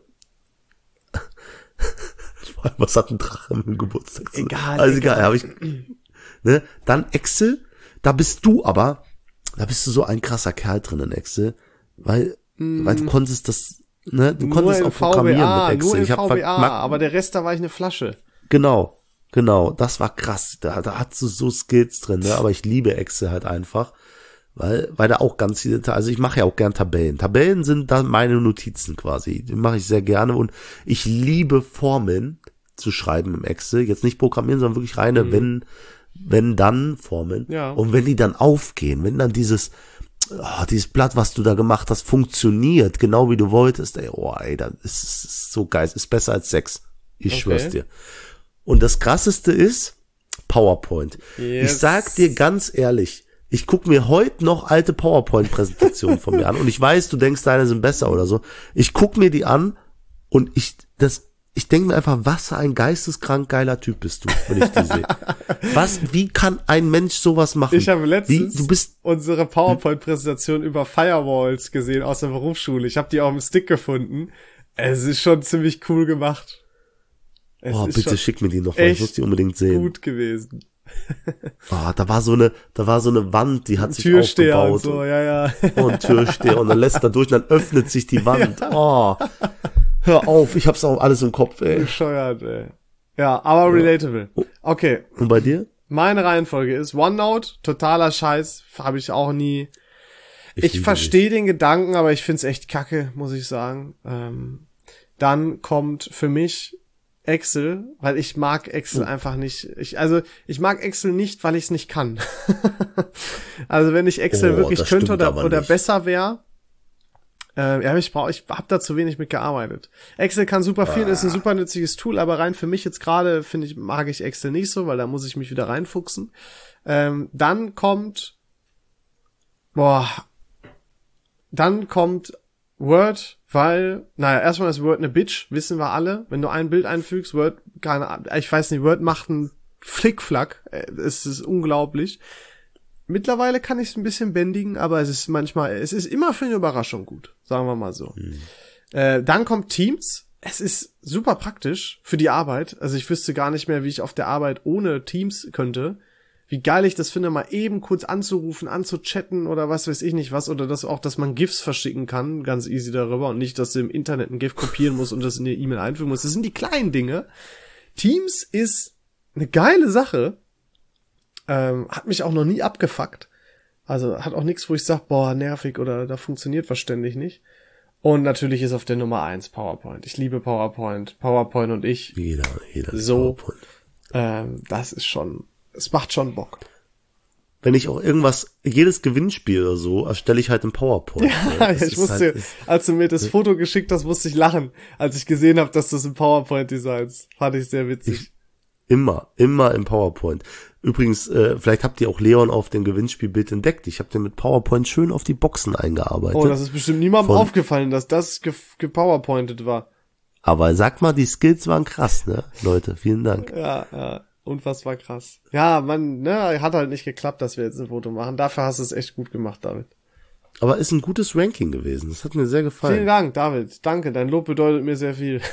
Was hat ein Drache mit dem Geburtstag zu tun? Egal. Also egal, egal, habe ich. Ne? Dann Excel, da bist du aber Da bist du so ein krasser Kerl drin in Excel, weil, mm. weil du konntest das ne, du Nur konntest in auch programmieren V B A, mit Excel. nur in ich hab V B A, mag, aber der Rest, da war ich eine Flasche. Genau, genau, das war krass. Da, da hast du so Skills drin, ne? Aber ich liebe Excel halt einfach, weil, weil da auch ganz viele, also ich mache ja auch gern Tabellen. Tabellen sind dann meine Notizen quasi, die mache ich sehr gerne und ich liebe Formeln zu schreiben im Excel. Jetzt nicht programmieren, sondern wirklich reine, mhm. wenn, wenn dann Formeln. Ja. Und wenn die dann aufgehen, wenn dann dieses, oh, dieses Blatt, was du da gemacht hast, funktioniert, genau wie du wolltest, ey, oh, ey, das ist, ist so geil, ist besser als Sex. Ich okay. schwör's dir. Und das Krasseste ist PowerPoint. Yes. Ich sag dir ganz ehrlich, ich guck mir heute noch alte PowerPoint-Präsentationen von mir an und ich weiß, du denkst, deine sind besser oder so. Ich guck mir die an und ich, das, ich denke mir einfach, was für ein geisteskrank geiler Typ bist du, wenn ich die sehe. Was, wie kann ein Mensch sowas machen? Ich habe letztens wie, du bist, unsere PowerPoint-Präsentation über Firewalls gesehen aus der Berufsschule. Ich habe die auf dem Stick gefunden. Es ist schon ziemlich cool gemacht. Es oh, bitte schick mir die noch mal, ich muss die unbedingt sehen. Gut gewesen. Oh, da war so eine, da war so eine Wand, die hat sich Türsteher aufgebaut. Und so, ja, ja. Und Türsteher und dann lässt er durch und dann öffnet sich die Wand. Ja. Oh. Hör auf, ich hab's auch alles im Kopf, ey. Bescheuert, ey. Ja, aber relatable. Okay. Und bei dir? Meine Reihenfolge ist OneNote, totaler Scheiß, habe ich auch nie. Ich, ich verstehe den Gedanken, aber ich find's echt kacke, muss ich sagen. Ähm, dann kommt für mich Excel, weil ich mag Excel oh. einfach nicht. Ich, also ich mag Excel nicht, weil ich es nicht kann. Also wenn ich Excel oh, wirklich könnte oder, oder besser wäre, äh, ja, ich brauche, ich habe da zu wenig mit gearbeitet. Excel kann super viel, ah. ist ein super nützliches Tool, aber rein für mich jetzt gerade finde ich, mag ich Excel nicht so, weil da muss ich mich wieder reinfuchsen. Ähm, dann kommt, boah, dann kommt Word, weil, naja, erstmal ist Word eine Bitch, wissen wir alle. Wenn du ein Bild einfügst, Word, keine Ahnung, ich weiß nicht, Word macht einen Flickflack, es ist unglaublich. Mittlerweile kann ich es ein bisschen bändigen, aber es ist manchmal, es ist immer für eine Überraschung gut, sagen wir mal so. Mhm. Äh, dann kommt Teams, es ist super praktisch für die Arbeit, also ich wüsste gar nicht mehr, wie ich auf der Arbeit ohne Teams könnte. Wie geil ich das finde, mal eben kurz anzurufen, anzuchatten oder was weiß ich nicht was. Oder dass auch, dass man GIFs verschicken kann, ganz easy darüber. Und nicht, dass du im Internet ein GIF kopieren musst und das in die E-Mail einfügen musst. Das sind die kleinen Dinge. Teams ist eine geile Sache. Ähm, hat mich auch noch nie abgefuckt. Also hat auch nichts, wo ich sage, boah, nervig oder da funktioniert was ständig nicht. Und natürlich ist auf der Nummer eins PowerPoint. Ich liebe PowerPoint. PowerPoint und ich. Jeder, jeder. So. Ähm, das ist schon... Es macht schon Bock. Wenn ich auch irgendwas, jedes Gewinnspiel oder so, erstelle ich halt im PowerPoint. Ja, ne? Ich musste, halt, als du mir das Foto geschickt hast, musste ich lachen, als ich gesehen habe, dass du es im PowerPoint designst. Fand ich sehr witzig. Ich, immer, immer im PowerPoint. Übrigens, äh, vielleicht habt ihr auch Leon auf dem Gewinnspielbild entdeckt. Ich habe den mit PowerPoint schön auf die Boxen eingearbeitet. Oh, das ist bestimmt niemandem Von, aufgefallen, dass das ge- gepowerpointet war. Aber sag mal, die Skills waren krass, ne? Leute, vielen Dank. Ja, ja. Unfassbar krass. Ja, man, ne, hat halt nicht geklappt, dass wir jetzt ein Foto machen. Dafür hast du es echt gut gemacht, David. Aber ist ein gutes Ranking gewesen. Das hat mir sehr gefallen. Vielen Dank, David. Danke. Dein Lob bedeutet mir sehr viel.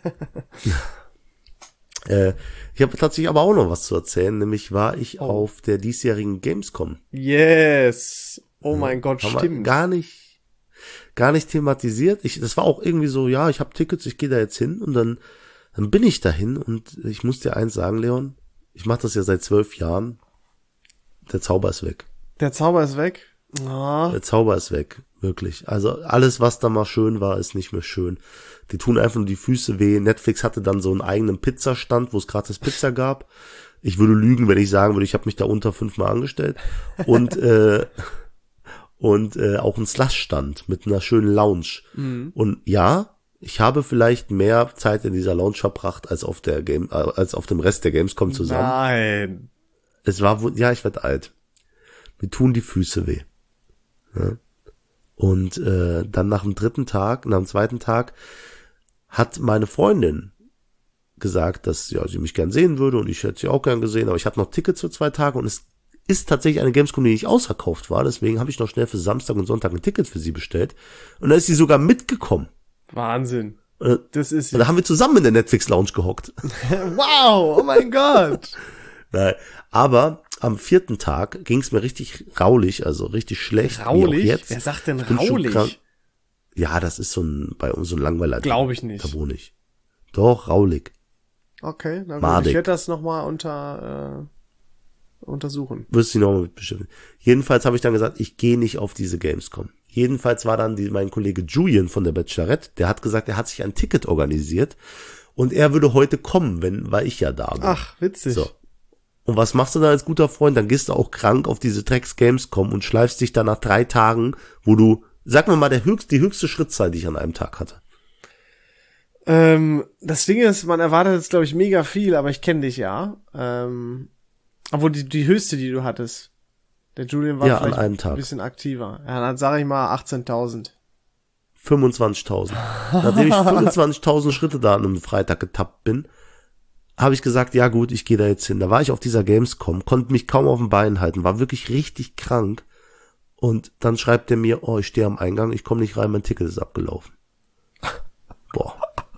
äh, ich habe tatsächlich aber auch noch was zu erzählen. Nämlich war ich oh. auf der diesjährigen Gamescom. Yes. Oh mein ja, Gott, stimmt. Gar nicht, gar nicht thematisiert. Ich, das war auch irgendwie so, ja, ich habe Tickets, ich gehe da jetzt hin und dann, dann bin ich dahin und ich muss dir eins sagen, Leon. Ich mache das ja seit zwölf Jahren. Der Zauber ist weg. Der Zauber ist weg? Oh. Der Zauber ist weg, wirklich. Also alles, was da mal schön war, ist nicht mehr schön. Die tun einfach nur die Füße weh. Netflix hatte dann so einen eigenen Pizzastand, wo es gratis Pizza gab. Ich würde lügen, wenn ich sagen würde, ich habe mich da unter fünfmal angestellt. Und äh, und äh, auch ein Slush-Stand mit einer schönen Lounge. Mhm. Und ja, ich habe vielleicht mehr Zeit in dieser Lounge verbracht als auf der Game, äh, als auf dem Rest der Gamescom zusammen. Nein. Es war, ja, ich werde alt. Mir tun die Füße weh. Ja. Und äh, dann nach dem dritten Tag, nach dem zweiten Tag, hat meine Freundin gesagt, dass ja sie mich gern sehen würde und ich hätte sie auch gern gesehen, aber ich habe noch Tickets für zwei Tage und es ist tatsächlich eine Gamescom, die nicht ausverkauft war, deswegen habe ich noch schnell für Samstag und Sonntag ein Ticket für sie bestellt und dann ist sie sogar mitgekommen. Wahnsinn. Äh, das ist. Und da haben wir zusammen in der Netflix Lounge gehockt. Wow, oh mein Gott. Nein, aber am vierten Tag ging es mir richtig raulig, also richtig schlecht. Raulig? Jetzt. Wer sagt denn raulig? Ja, das ist so ein, bei uns so ein langweiler. Glaube ich nicht. Da wohne ich. Doch, Raulig. Okay, na gut, Madig. ich werde das nochmal unter, äh, untersuchen. Wirst du dich nochmal mit beschäftigen. Jedenfalls habe ich dann gesagt, ich gehe nicht auf diese Gamescom. Jedenfalls war dann die, mein Kollege Julian von der Bachelorette, der hat gesagt, er hat sich ein Ticket organisiert und er würde heute kommen, wenn, weil ich ja da bin. Ach, witzig. So. Und was machst du dann als guter Freund? Dann gehst du auch krank auf diese Drecks Gamescom und schleifst dich dann nach drei Tagen, wo du, sag mir mal, der höchst, die höchste Schrittzahl, die ich an einem Tag hatte. Ähm, das Ding ist, man erwartet jetzt, glaube ich, mega viel, aber ich kenne dich ja. Ähm, obwohl die, die höchste, die du hattest. Der Julian war Ja, vielleicht an einem Tag. ein bisschen aktiver. Ja, dann sage ich mal achtzehntausend. fünfundzwanzigtausend. Nachdem ich fünfundzwanzigtausend Schritte da an einem Freitag getappt bin, habe ich gesagt, ja gut, ich gehe da jetzt hin. Da war ich auf dieser Gamescom, konnte mich kaum auf den Beinen halten, war wirklich richtig krank. Und dann schreibt er mir, oh, ich stehe am Eingang, ich komme nicht rein, mein Ticket ist abgelaufen. Boah.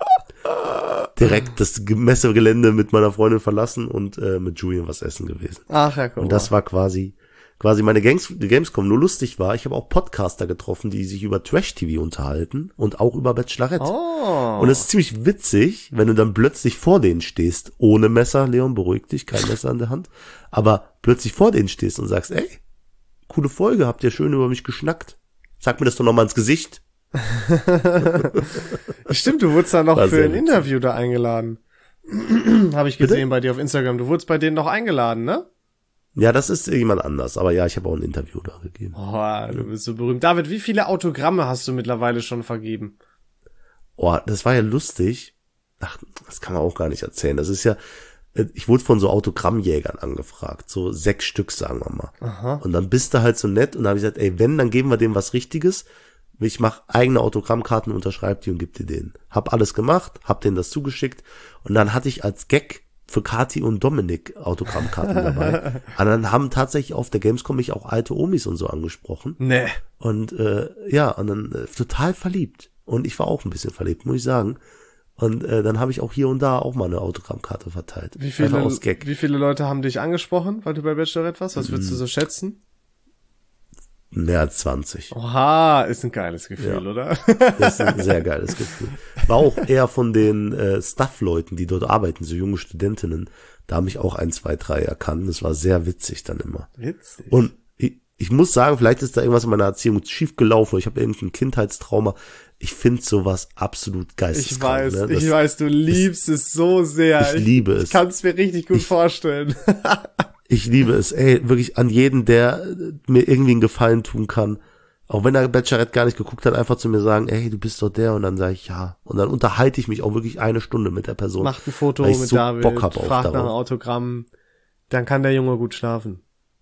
Direkt das Messegelände mit meiner Freundin verlassen und äh, mit Julian was essen gewesen. Ach ja, guck Und das mal. war quasi quasi meine Games, die Gamescom. Nur lustig war, ich habe auch Podcaster getroffen, die sich über Trash-T V unterhalten und auch über Bachelorette. Oh. Und es ist ziemlich witzig, wenn du dann plötzlich vor denen stehst, ohne Messer, Leon, beruhig dich, kein Messer in der Hand, aber plötzlich vor denen stehst und sagst, ey, coole Folge, habt ihr schön über mich geschnackt. Sag mir das doch nochmal ins Gesicht. Stimmt, du wurdest da noch War für sehr ein witzig. Interview da eingeladen. Habe ich gesehen bei dir auf Instagram. Du wurdest bei denen noch eingeladen, ne? Ja, das ist jemand anders, aber ja, ich habe auch ein Interview da gegeben. Oh, du bist so berühmt. David, wie viele Autogramme hast du mittlerweile schon vergeben? Oh, das war ja lustig. Ach, das kann man auch gar nicht erzählen. Das ist ja, ich wurde von so Autogrammjägern angefragt, so sechs Stück, sagen wir mal. Aha. Und dann bist du halt so nett und dann habe ich gesagt, ey, wenn, dann geben wir dem was Richtiges. Ich mache eigene Autogrammkarten, unterschreib die und gib dir den. Hab alles gemacht, hab denen das zugeschickt und dann hatte ich als Gag für Kati und Dominik Autogrammkarten dabei. Und dann haben tatsächlich auf der Gamescom mich auch alte Omis und so angesprochen. Nee. Und äh, ja, und dann äh, total verliebt. Und ich war auch ein bisschen verliebt, muss ich sagen. Und äh, dann habe ich auch hier und da auch mal eine Autogrammkarte verteilt. Wie viele, Einfach aus Gag. wie viele Leute haben dich angesprochen, weil du bei Bachelorette warst? Was würdest du so schätzen? Mehr als zwanzig. Oha, ist ein geiles Gefühl, Ja. oder? Das ist ein sehr geiles Gefühl. War auch eher von den äh, Staff-Leuten, die dort arbeiten, so junge Studentinnen. Da haben mich auch ein, zwei, drei erkannt. Das war sehr witzig dann immer. Witzig. Und ich, ich muss sagen, vielleicht ist da irgendwas in meiner Erziehung schief gelaufen. Ich habe irgendein Kindheitstrauma. Ich finde sowas absolut geisteskrank. Ich weiß, ne? Das, ich weiß, du liebst es so sehr. Ich liebe es. Ich kann es mir richtig gut vorstellen. Ich liebe es, ey, wirklich an jeden, der äh, mir irgendwie einen Gefallen tun kann. Auch wenn der Bachelorette gar nicht geguckt hat, einfach zu mir sagen, ey, du bist doch der. Und dann sage ich, ja. Und dann unterhalte ich mich auch wirklich eine Stunde mit der Person. Macht ein Foto weil ich mit so David, Bock hab auch fragt nach einem darauf. Autogramm. Dann kann der Junge gut schlafen.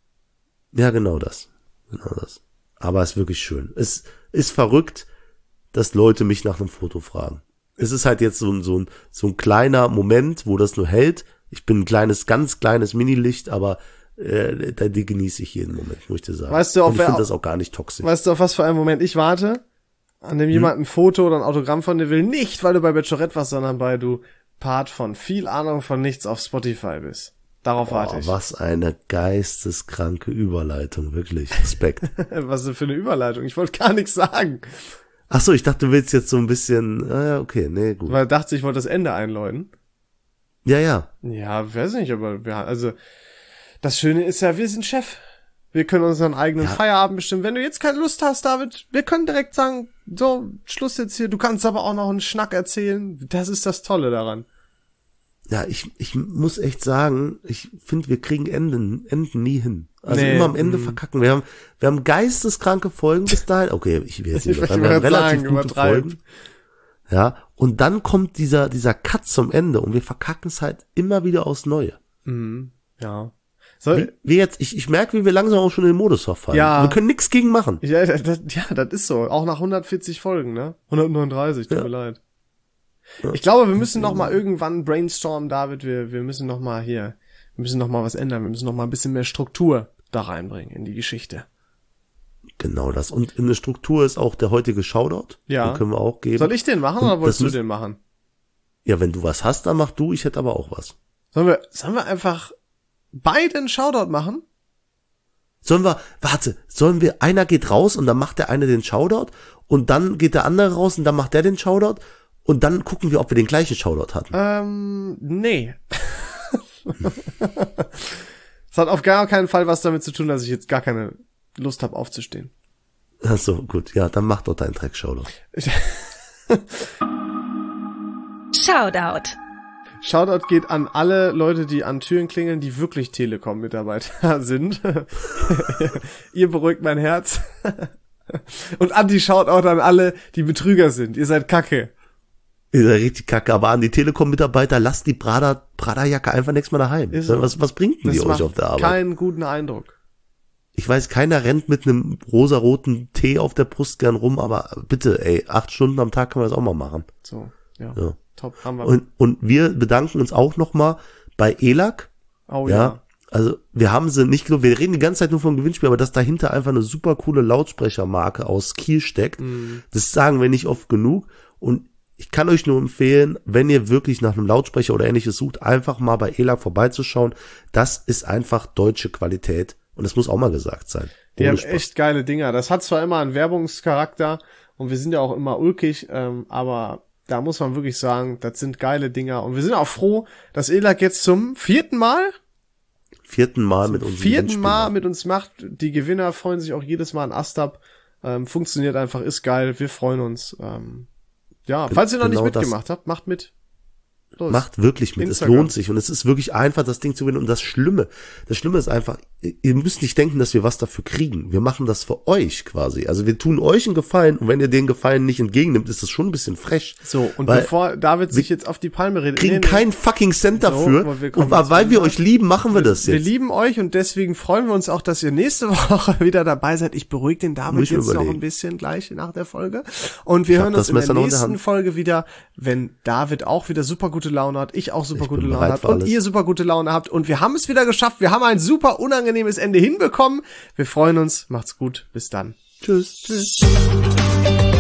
Ja, genau das. Genau das. Aber es ist wirklich schön. Es ist verrückt, dass Leute mich nach einem Foto fragen. Es ist halt jetzt so ein, so ein, so ein kleiner Moment, wo das nur hält. Ich bin ein kleines, ganz kleines Minilicht, aber äh, da die genieße ich jeden Moment, muss ich dir sagen. Weißt du, Und ob ich wer- finde das auch gar nicht toxisch. Weißt du, auf was für einen Moment ich warte? An dem jemand ein Foto oder ein Autogramm von dir will. Nicht, weil du bei Bachelorette warst, sondern weil du Part von viel Ahnung von nichts auf Spotify bist. Darauf warte Oh, ich. was eine geisteskranke Überleitung, wirklich. Respekt. Was denn für eine Überleitung? Ich wollte gar nichts sagen. Ach so, ich dachte, du willst jetzt so ein bisschen, ah, ja, okay, nee, gut. Weil dachte, ich wollte das Ende einläuten. Ja, ja. Ja, weiß nicht, aber wir, also, das Schöne ist ja, wir sind Chef. Wir können unseren eigenen Ja. Feierabend bestimmen. Wenn du jetzt keine Lust hast, David, wir können direkt sagen, so, Schluss jetzt hier. Du kannst aber auch noch einen Schnack erzählen. Das ist das Tolle daran. Ja, ich, ich muss echt sagen, ich finde, wir kriegen Enden, Enden nie hin. Also Nee, immer am Ende mm. verkacken. Wir haben, wir haben geisteskranke Folgen bis dahin. Okay, ich will jetzt nicht Ich übertreiben. wollte Wir haben gerade relativ sagen, gute übertreib. Folgen. Ja, und dann kommt dieser, dieser Cut zum Ende und wir verkacken es halt immer wieder aufs Neue. Mhm. Ja. So, Wie, wie jetzt, ich, ich merke, wie wir langsam auch schon in den Modus verfallen. Ja. Wir können nichts gegen machen. ja, das, ja, das ist so. Auch nach hundertvierzig Folgen, ne? hundertneununddreißig, tut Ja. mir leid. Ja. Ich glaube, wir müssen noch mal irgendwann brainstormen, David. Wir, wir müssen noch mal hier, wir müssen noch mal was ändern. Wir müssen noch mal ein bisschen mehr Struktur da reinbringen in die Geschichte. Genau das. Und in der Struktur ist auch der heutige Shoutout. Ja. Den können wir auch geben. Soll ich den machen Und oder wolltest das du müssen- den machen? Ja, wenn du was hast, dann mach du. Ich hätte aber auch was. Sollen wir, sollen wir einfach beide einen Shoutout machen? Sollen wir, warte, sollen wir, einer geht raus und dann macht der eine den Shoutout und dann geht der andere raus und dann macht der den Shoutout und dann gucken wir, ob wir den gleichen Shoutout hatten. Ähm, nee. Es hat auf gar keinen Fall was damit zu tun, dass ich jetzt gar keine Lust habe aufzustehen. Ach so, gut, ja, dann mach doch deinen Dreck-Shoutout. Shoutout. Shoutout geht an alle Leute, die an Türen klingeln, die wirklich Telekom-Mitarbeiter sind. Ihr beruhigt mein Herz. Und Anti-Shoutout an alle, die Betrüger sind. Ihr seid Kacke. Ihr seid richtig Kacke, aber an die Telekom-Mitarbeiter, lasst die Prada, Prada-Jacke einfach nächstes Mal daheim. Ist so. Was, was bringt denn die Das euch macht auf der Arbeit? keinen guten Eindruck. Ich weiß, keiner rennt mit einem rosaroten Tee auf der Brust gern rum, aber bitte, ey, acht Stunden am Tag können wir das auch mal machen. So, ja. Ja. Top, haben wir. Und, und wir bedanken uns auch nochmal bei E L A C. Oh ja. ja. Also, wir haben sie nicht nur, wir reden die ganze Zeit nur vom Gewinnspiel, aber dass dahinter einfach eine super coole Lautsprechermarke aus Kiel steckt, Mhm. das sagen wir nicht oft genug. Und ich kann euch nur empfehlen, wenn ihr wirklich nach einem Lautsprecher oder ähnliches sucht, einfach mal bei E L A C vorbeizuschauen. Das ist einfach deutsche Qualität. Und das muss auch mal gesagt sein. Die Ohne haben Spaß. echt geile Dinger. Das hat zwar immer einen Werbungscharakter und wir sind ja auch immer ulkig, ähm, aber da muss man wirklich sagen, das sind geile Dinger. Und wir sind auch froh, dass E L A C jetzt zum vierten Mal, Vierten Mal mit uns. vierten Mal mit uns macht. Die Gewinner freuen sich auch jedes Mal an Astab. Ähm, funktioniert einfach, ist geil. Wir freuen uns. Ähm, ja, falls ihr noch Genau nicht das. mitgemacht habt, macht mit. Los. Macht wirklich mit, Instagram. es lohnt sich und es ist wirklich einfach, das Ding zu gewinnen. Und das Schlimme, das Schlimme ist einfach, ihr müsst nicht denken, dass wir was dafür kriegen. Wir machen das für euch quasi. Also wir tun euch einen Gefallen und wenn ihr den Gefallen nicht entgegennimmt, ist das schon ein bisschen frech. So, und Weil bevor David sich jetzt auf die Palme redet, kriegen nee, nee. keinen fucking Cent So, dafür. aber wir kommen Und weil jetzt weil wir weiter. euch lieben, machen wir das Wir jetzt. lieben euch und deswegen freuen wir uns auch, dass ihr nächste Woche wieder dabei seid. Ich beruhige den David Muss ich jetzt noch überlegen. ein bisschen gleich nach der Folge. Und wir Ich hab hören uns das in der Messer noch in der nächsten Hand. Folge wieder, wenn David auch wieder super gute Laune hat, ich auch super Ich gute bin Laune bereit hat für und alles. ihr super gute Laune habt. Und wir haben es wieder geschafft. Wir haben ein super unangenehmes Ende hinbekommen. Wir freuen uns. Macht's gut. Bis dann. Tschüss. Tschüss.